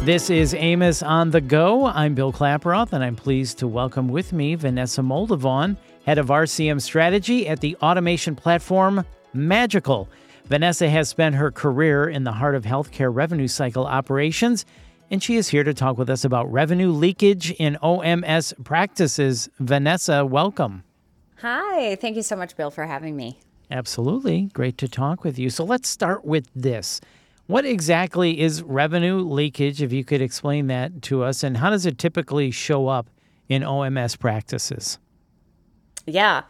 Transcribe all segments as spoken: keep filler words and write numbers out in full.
This is Amos on the Go. I'm Bill Klaproth, and I'm pleased to welcome with me Vanessa Moldovan, head of R C M strategy at the automation platform Magical. Vanessa has spent her career in the heart of healthcare revenue cycle operations, and she is here to talk with us about revenue leakage in O M S practices. Vanessa, welcome. Hi, thank you so much, Bill, for having me. Absolutely. Great to talk with you. So let's start with this. What exactly is revenue leakage, if you could explain that to us, and how does it typically show up in O M S practices? Yeah.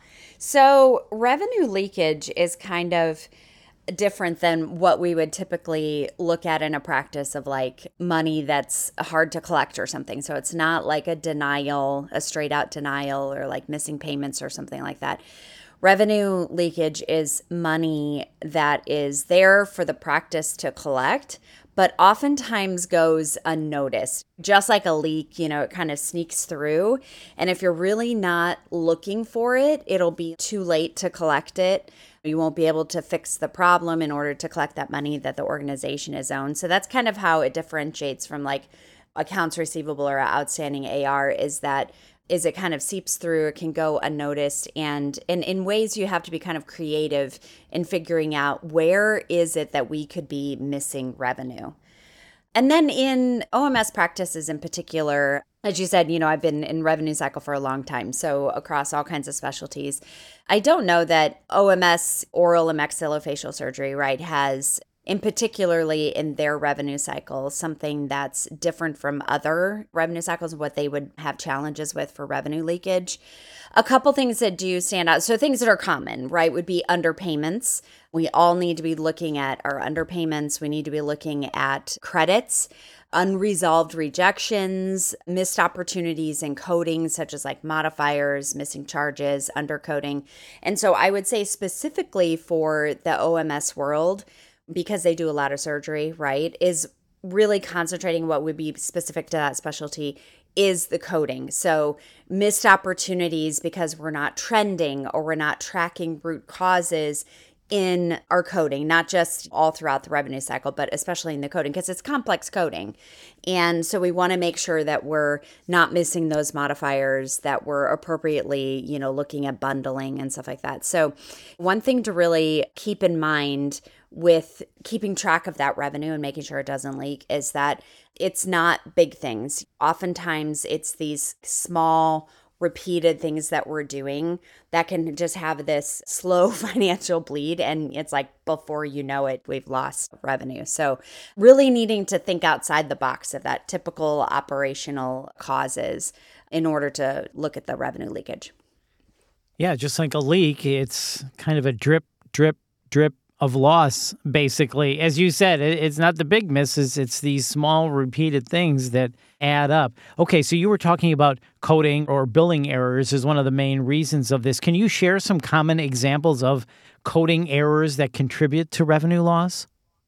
So revenue leakage is kind of different than what we would typically look at in a practice of like money that's hard to collect or something. So it's not like a denial, a straight out denial, or like missing payments or something like that. Revenue leakage is money that is there for the practice to collect, but oftentimes goes unnoticed. Just like a leak, you know, it kind of sneaks through. And if you're really not looking for it, it'll be too late to collect it. You won't be able to fix the problem in order to collect that money that the organization is owed. So that's kind of how it differentiates from like accounts receivable or outstanding A R, is that is it kind of seeps through, it can go unnoticed, and, and in ways you have to be kind of creative in figuring out where is it that we could be missing revenue. And then in O M S practices in particular, as you said, you know, I've been in revenue cycle for a long time, so across all kinds of specialties. I don't know that O M S, oral and maxillofacial surgery, right, has in particularly in their revenue cycle, something that's different from other revenue cycles, what they would have challenges with for revenue leakage. A couple things that do stand out. So things that are common, right, would be underpayments. We all need to be looking at our underpayments. We need to be looking at credits, unresolved rejections, missed opportunities in coding, such as like modifiers, missing charges, undercoding. And so I would say specifically for the O M S world, because they do a lot of surgery, right, is really concentrating what would be specific to that specialty is the coding. So missed opportunities because we're not trending or we're not tracking root causes in our coding, not just all throughout the revenue cycle, but especially in the coding, because it's complex coding. And so we want to make sure that we're not missing those modifiers, that we're appropriately, you know, looking at bundling and stuff like that. So one thing to really keep in mind with keeping track of that revenue and making sure it doesn't leak is that it's not big things. Oftentimes it's these small repeated things that we're doing that can just have this slow financial bleed, and it's like before you know it, we've lost revenue. So really needing to think outside the box of that typical operational causes in order to look at the revenue leakage. Yeah, just like a leak, it's kind of a drip, drip, drip of loss, basically. As you said, it's not the big misses, it's these small repeated things that add up. Okay, so you were talking about coding or billing errors as one of the main reasons of this. Can you share some common examples of coding errors that contribute to revenue loss?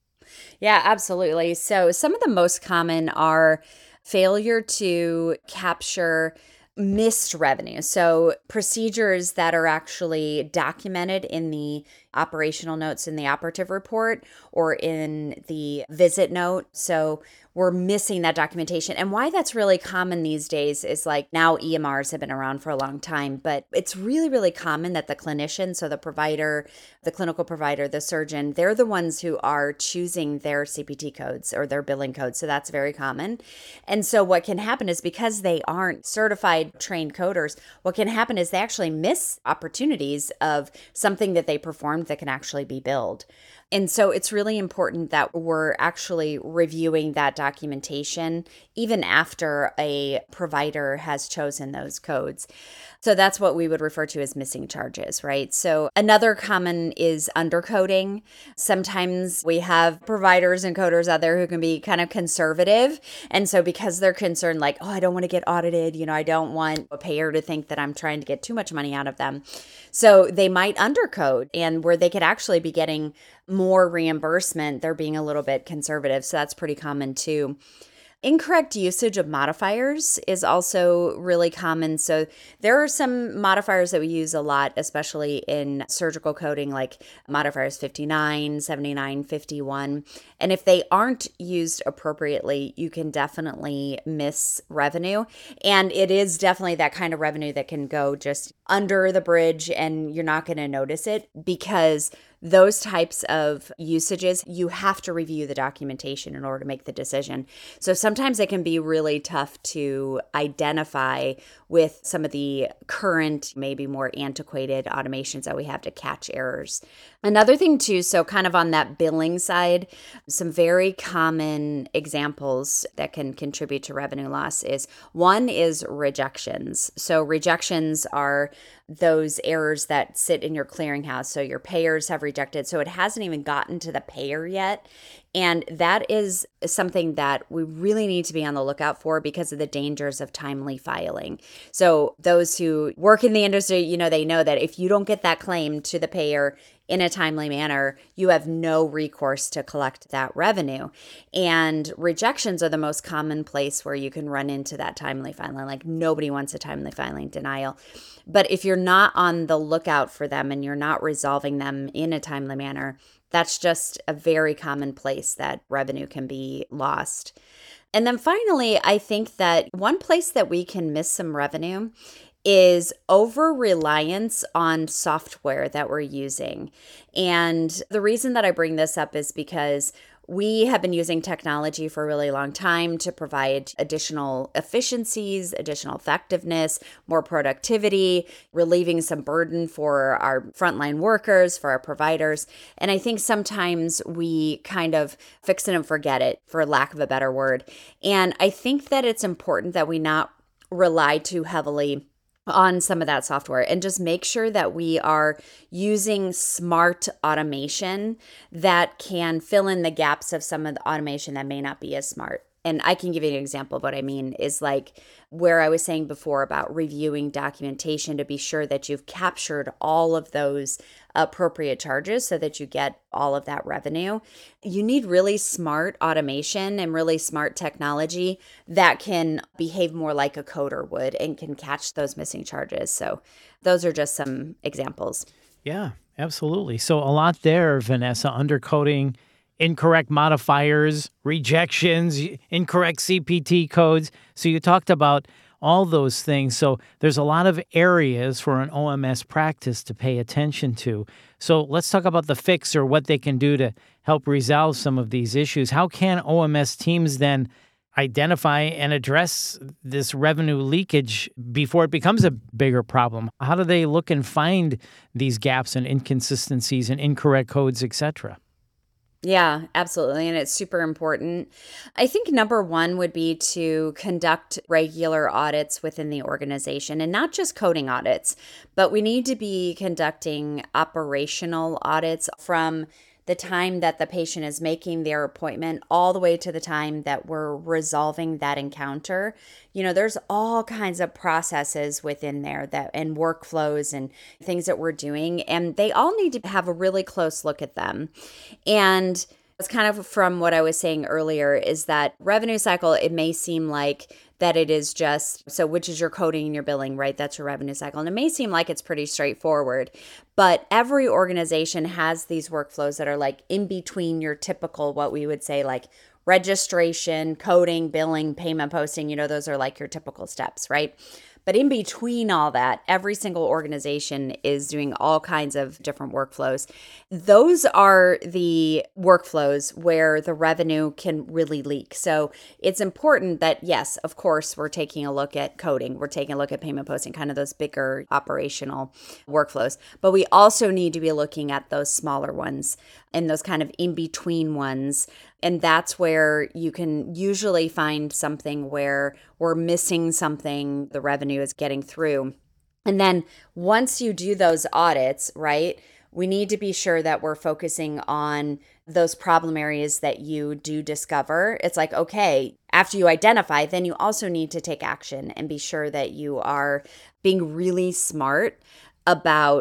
Yeah, absolutely. So some of the most common are failure to capture missed revenue. So procedures that are actually documented in the operational notes in the operative report or in the visit note. So we're missing that documentation. And why that's really common these days is like now E M Rs have been around for a long time, but it's really, really common that the clinician, so the provider, the clinical provider, the surgeon, they're the ones who are choosing their C P T codes or their billing codes. So that's very common. And so what can happen is because they aren't certified trained coders, what can happen is they actually miss opportunities of something that they performed that can actually be billed. And so it's really important that we're actually reviewing that documentation even after a provider has chosen those codes. So that's what we would refer to as missing charges, right? So another common is undercoding. Sometimes we have providers and coders out there who can be kind of conservative. And so because they're concerned like, oh, I don't want to get audited, you know, I don't want a payer to think that I'm trying to get too much money out of them. So they might undercode, and where they could actually be getting more reimbursement, they're being a little bit conservative. So that's pretty common too. Incorrect usage of modifiers is also really common. So there are some modifiers that we use a lot, especially in surgical coding, like modifiers fifty-nine, seventy-nine, fifty-one. And if they aren't used appropriately, you can definitely miss revenue. And it is definitely that kind of revenue that can go just under the bridge and you're not going to notice it, because those types of usages, you have to review the documentation in order to make the decision. So sometimes it can be really tough to identify with some of the current, maybe more antiquated automations that we have to catch errors. Another thing too, so kind of on that billing side, some very common examples that can contribute to revenue loss is one is rejections. So rejections are those errors that sit in your clearinghouse. So your payers have rejected. So it hasn't even gotten to the payer yet. And that is something that we really need to be on the lookout for because of the dangers of timely filing. So those who work in the industry, you know, they know that if you don't get that claim to the payer in a timely manner, you have no recourse to collect that revenue. And rejections are the most common place where you can run into that timely filing. Like nobody wants a timely filing denial. But if you're not on the lookout for them and you're not resolving them in a timely manner, that's just a very common place that revenue can be lost. And then finally, I think that one place that we can miss some revenue is over reliance on software that we're using. And the reason that I bring this up is because we have been using technology for a really long time to provide additional efficiencies, additional effectiveness, more productivity, relieving some burden for our frontline workers, for our providers. And I think sometimes we kind of fix it and forget it, for lack of a better word. And I think that it's important that we not rely too heavily on some of that software and just make sure that we are using smart automation that can fill in the gaps of some of the automation that may not be as smart. And I can give you an example of what I mean is like where I was saying before about reviewing documentation to be sure that you've captured all of those appropriate charges so that you get all of that revenue. You need really smart automation and really smart technology that can behave more like a coder would and can catch those missing charges. So those are just some examples. Yeah, absolutely. So a lot there, Vanessa, undercoding, incorrect modifiers, rejections, incorrect C P T codes. So you talked about all those things. So there's a lot of areas for an O M S practice to pay attention to. So let's talk about the fix or what they can do to help resolve some of these issues. How can O M S teams then identify and address this revenue leakage before it becomes a bigger problem? How do they look and find these gaps and inconsistencies and incorrect codes, et cetera? Yeah, absolutely. And it's super important. I think number one would be to conduct regular audits within the organization and not just coding audits, but we need to be conducting operational audits from the time that the patient is making their appointment all the way to the time that we're resolving that encounter. You know, there's all kinds of processes within there that and workflows and things that we're doing, and they all need to have a really close look at them. And it's kind of from what I was saying earlier is that revenue cycle, it may seem like that it is just, so which is your coding and your billing, right? That's your revenue cycle. And it may seem like it's pretty straightforward, but every organization has these workflows that are like in between your typical, what we would say like registration, coding, billing, payment posting, you know, those are like your typical steps, right? But in between all that, every single organization is doing all kinds of different workflows. Those are the workflows where the revenue can really leak. So it's important that, yes, of course, we're taking a look at coding. We're taking a look at payment posting, kind of those bigger operational workflows. But we also need to be looking at those smaller ones and those kind of in-between ones. And that's where you can usually find something where we're missing something, the revenue is getting through. And then once you do those audits, right, we need to be sure that we're focusing on those problem areas that you do discover. It's like, okay, after you identify, then you also need to take action and be sure that you are being really smart about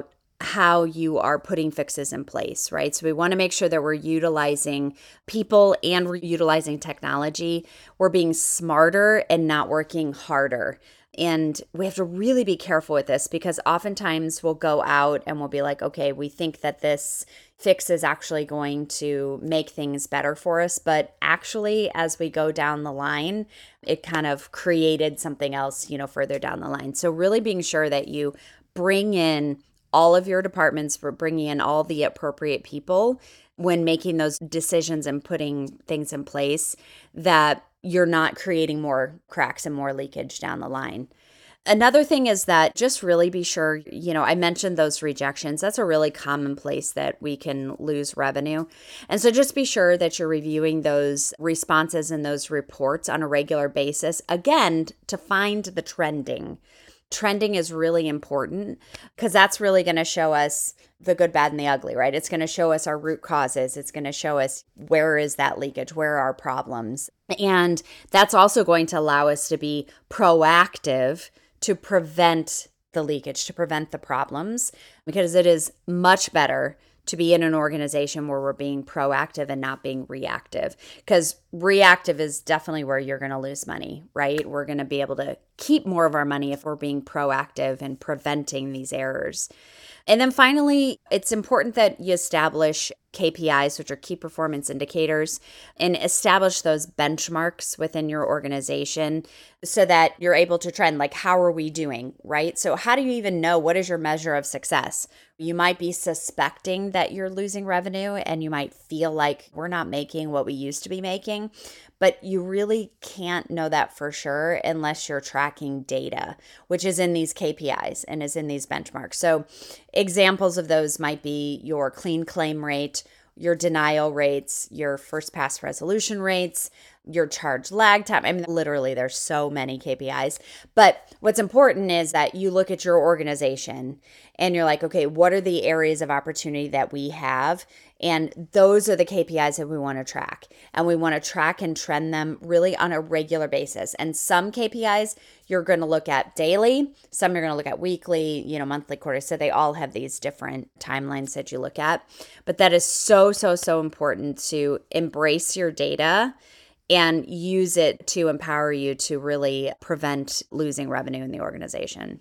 how you are putting fixes in place, right? So we want to make sure that we're utilizing people and we're utilizing technology. We're being smarter and not working harder. And we have to really be careful with this because oftentimes we'll go out and we'll be like, okay, we think that this fix is actually going to make things better for us. But actually, as we go down the line, it kind of created something else, you know, further down the line. So really being sure that you bring in all of your departments, for bringing in all the appropriate people when making those decisions and putting things in place, that you're not creating more cracks and more leakage down the line. Another thing is that just really be sure, you know, I mentioned those rejections. That's a really common place that we can lose revenue. And so just be sure that you're reviewing those responses and those reports on a regular basis, again, to find the trending. Trending is really important because that's really going to show us the good, bad, and the ugly, right? It's going to show us our root causes. It's going to show us where is that leakage, where are our problems. And that's also going to allow us to be proactive to prevent the leakage, to prevent the problems, because it is much better to be in an organization where we're being proactive and not being reactive. Because reactive is definitely where you're going to lose money, right? We're going to be able to keep more of our money if we're being proactive and preventing these errors. And then finally, it's important that you establish K P Is, which are key performance indicators, and establish those benchmarks within your organization so that you're able to trend, like, how are we doing, right? So how do you even know what is your measure of success? You might be suspecting that you're losing revenue and you might feel like we're not making what we used to be making, but you really can't know that for sure unless you're tracking data, which is in these K P Is and is in these benchmarks. So examples of those might be your clean claim rate, your denial rates, your first pass resolution rates, your charge lag time. I mean, literally, there's so many K P Is. But what's important is that you look at your organization and you're like, okay, what are the areas of opportunity that we have? And those are the K P Is that we want to track. And we want to track and trend them really on a regular basis. And some K P Is you're going to look at daily, some you're going to look at weekly, you know, monthly, quarterly. So they all have these different timelines that you look at. But that is so, so, so important to embrace your data and use it to empower you to really prevent losing revenue in the organization.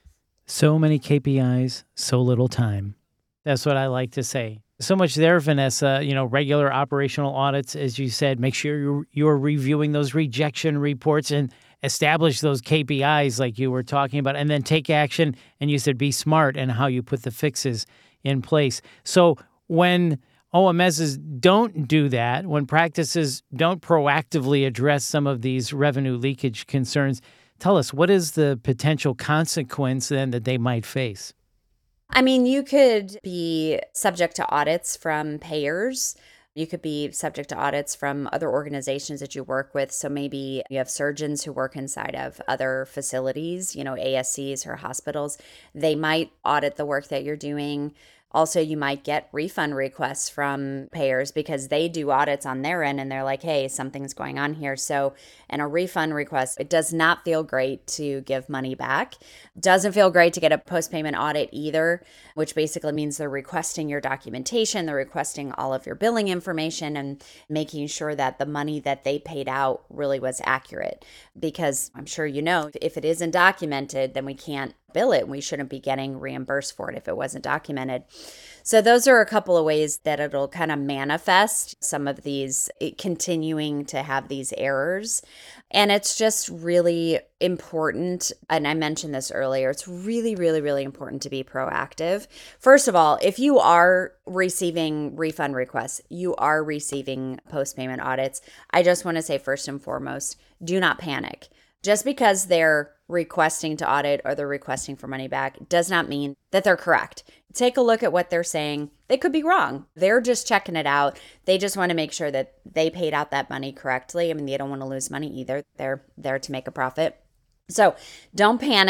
So many K P Is, so little time. That's what I like to say. So much there, Vanessa. You know, regular operational audits, as you said, make sure you're, you're reviewing those rejection reports and establish those K P Is like you were talking about, and then take action. And you said be smart in how you put the fixes in place. So when O M Ss don't do that, when practices don't proactively address some of these revenue leakage concerns, tell us, what is the potential consequence then that they might face? I mean, you could be subject to audits from payers. You could be subject to audits from other organizations that you work with. So maybe you have surgeons who work inside of other facilities, you know, A S Cs or hospitals. They might audit the work that you're doing. Also, you might get refund requests from payers because they do audits on their end and they're like, hey, something's going on here. So, and a refund request, it does not feel great to give money back. Doesn't feel great to get a post-payment audit either, which basically means they're requesting your documentation, they're requesting all of your billing information and making sure that the money that they paid out really was accurate. Because I'm sure you know, if it isn't documented, then we can't bill it. We shouldn't be getting reimbursed for it if it wasn't documented. So those are a couple of ways that it'll kind of manifest some of these, it continuing to have these errors. And it's just really important. And I mentioned this earlier. It's really, really, really important to be proactive. First of all, if you are receiving refund requests, you are receiving post-payment audits, I just want to say first and foremost, do not panic. Just because they're requesting to audit or they're requesting for money back does not mean that they're correct. Take a look at what they're saying. They could be wrong. They're just checking it out. They just want to make sure that they paid out that money correctly. I mean, they don't want to lose money either. They're there to make a profit. So don't panic.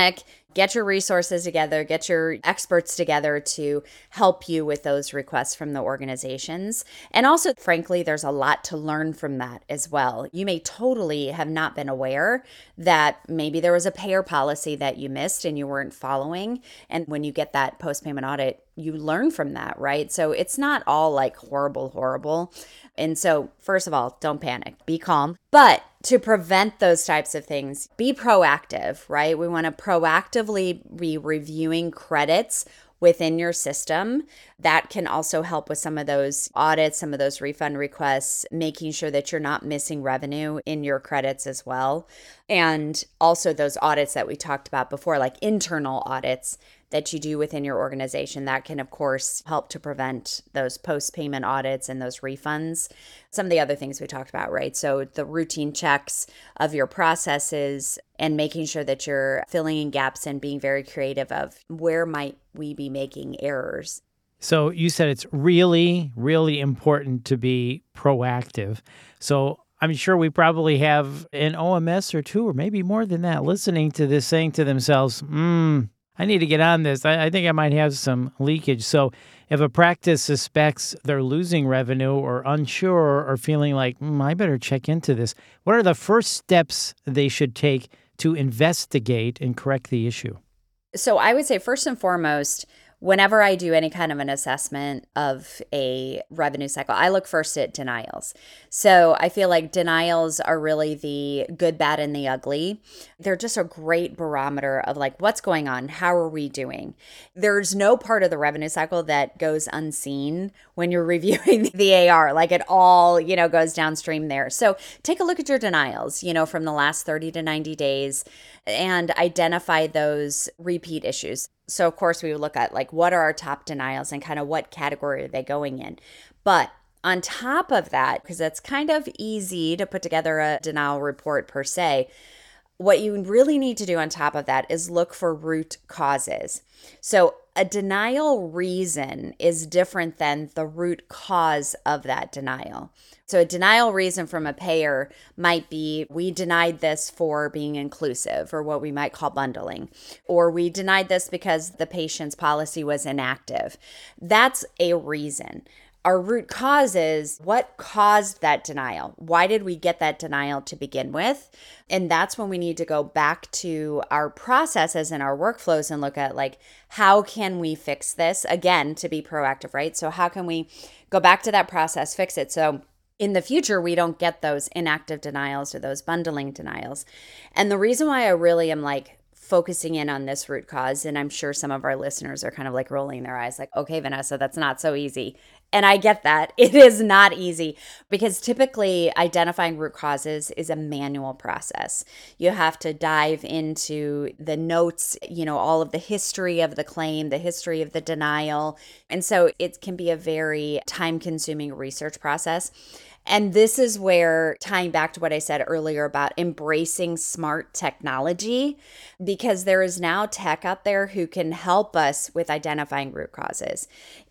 get your resources together, get your experts together to help you with those requests from the organizations. And also, frankly, there's a lot to learn from that as well. You may totally have not been aware that maybe there was a payer policy that you missed and you weren't following. And when you get that post-payment audit, you learn from that, right? So it's not all like horrible, horrible. And so, first of all, don't panic, be calm. But to prevent those types of things, be proactive, right? We want to proactively be reviewing credits within your system. That can also help with some of those audits, some of those refund requests, making sure that you're not missing revenue in your credits as well. And also those audits that we talked about before, like internal audits that you do within your organization, that can, of course, help to prevent those post-payment audits and those refunds. Some of the other things we talked about, right? So the routine checks of your processes and making sure that you're filling in gaps and being very creative of where might we be making errors. So you said it's really, really important to be proactive. So I'm sure we probably have an O M S or two, or maybe more than that, listening to this, saying to themselves, hmm, I need to get on this. I, I think I might have some leakage. So if a practice suspects they're losing revenue or unsure or feeling like, mm, I better check into this, what are the first steps they should take to investigate and correct the issue? So I would say first and foremost, whenever I do any kind of an assessment of a revenue cycle, I look first at denials. So I feel like denials are really the good, bad, and the ugly. They're just a great barometer of like, what's going on? How are we doing? There's no part of the revenue cycle that goes unseen when you're reviewing the A R. Like it all, you know, goes downstream there. So take a look at your denials, you know, from the last thirty to ninety days and identify those repeat issues. So of course we would look at like what are our top denials and kind of what category are they going in. But on top of that, because it's kind of easy to put together a denial report per se, what you really need to do on top of that is look for root causes. So a denial reason is different than the root cause of that denial. So a denial reason from a payer might be, we denied this for being inclusive, or what we might call bundling, or we denied this because the patient's policy was inactive. That's a reason. Our root cause is what caused that denial? Why did we get that denial to begin with? And that's when we need to go back to our processes and our workflows and look at like, how can we fix this? Again, to be proactive, right? So how can we go back to that process, fix it? So in the future, we don't get those inactive denials or those bundling denials. And the reason why I really am like focusing in on this root cause, and I'm sure some of our listeners are kind of like rolling their eyes like, okay, Vanessa, that's not so easy. And I get that. It is not easy because typically identifying root causes is a manual process. You have to dive into the notes, you know, all of the history of the claim, the history of the denial. And so it can be a very time-consuming research process. And this is where, tying back to what I said earlier about embracing smart technology, because there is now tech out there who can help us with identifying root causes.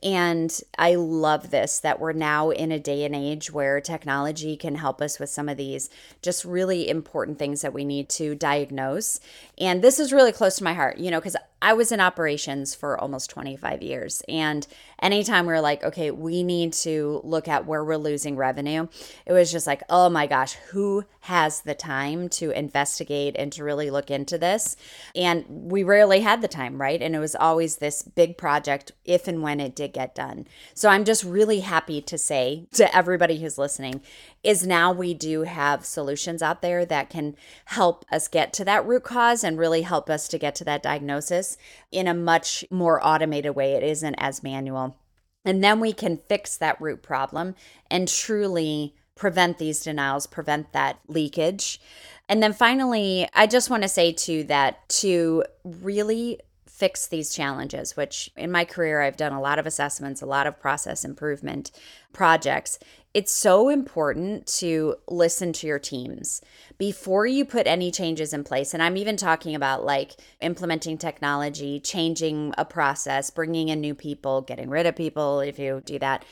And I love this, that we're now in a day and age where technology can help us with some of these just really important things that we need to diagnose. And this is really close to my heart, you know, because I was in operations for almost twenty-five years. And anytime we were like, okay, we need to look at where we're losing revenue, it was just like, oh my gosh, who has the time to investigate and to really look into this? And we rarely had the time, right? And it was always this big project if and when it did get done. So I'm just really happy to say to everybody who's listening is now we do have solutions out there that can help us get to that root cause and really help us to get to that diagnosis in a much more automated way. It isn't as manual. And then we can fix that root problem and truly prevent these denials, prevent that leakage. And then finally, I just want to say too that to really fix these challenges, which in my career, I've done a lot of assessments, a lot of process improvement projects. It's so important to listen to your teams before you put any changes in place. And I'm even talking about like implementing technology, changing a process, bringing in new people, getting rid of people if you do that.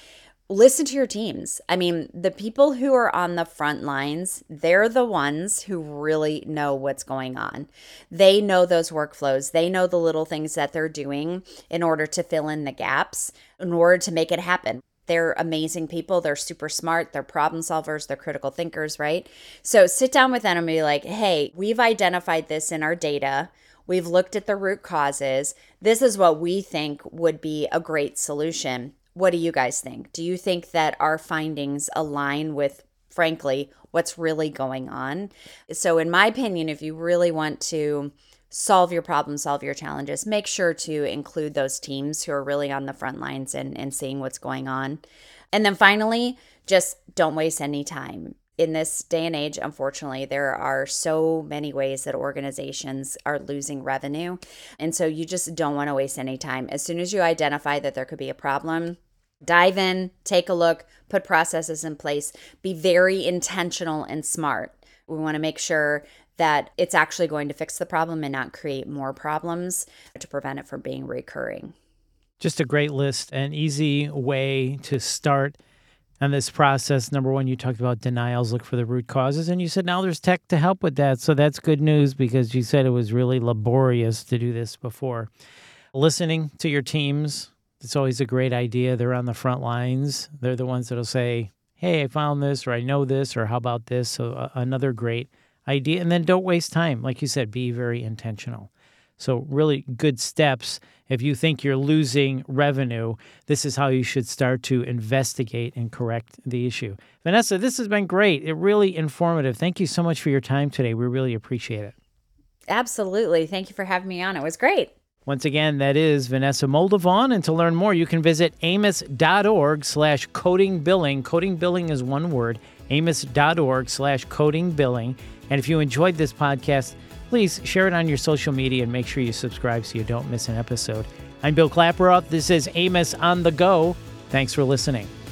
listen to your teams. I mean, the people who are on the front lines, they're the ones who really know what's going on. They know those workflows. They know the little things that they're doing in order to fill in the gaps, in order to make it happen. They're amazing people. They're super smart. They're problem solvers. They're critical thinkers, right? So sit down with them and be like, hey, we've identified this in our data. We've looked at the root causes. This is what we think would be a great solution. What do you guys think? Do you think that our findings align with, frankly, what's really going on? So in my opinion, if you really want to solve your problems, solve your challenges, make sure to include those teams who are really on the front lines and, and seeing what's going on. And then finally, just don't waste any time. In this day and age, unfortunately, there are so many ways that organizations are losing revenue. And so you just don't want to waste any time. As soon as you identify that there could be a problem, dive in, take a look, put processes in place, be very intentional and smart. We want to make sure that it's actually going to fix the problem and not create more problems to prevent it from being recurring. Just a great list, an easy way to start on this process. Number one, you talked about denials, look for the root causes, and you said now there's tech to help with that. So that's good news because you said it was really laborious to do this before. Listening to your teams, it's always a great idea. They're on the front lines. They're the ones that'll say, hey, I found this, or I know this, or how about this? So uh, another great idea. And then don't waste time. Like you said, be very intentional. So really good steps. If you think you're losing revenue, this is how you should start to investigate and correct the issue. Vanessa, this has been great. It really informative. Thank you so much for your time today. We really appreciate it. Absolutely. Thank you for having me on. It was great. Once again, that is Vanessa Moldovan. And to learn more, you can visit amos.org slash coding billing. Coding billing is one word, amos.org slash coding billing. And if you enjoyed this podcast, please share it on your social media and make sure you subscribe so you don't miss an episode. I'm Bill Klaproth. This is Amos on the Go. Thanks for listening.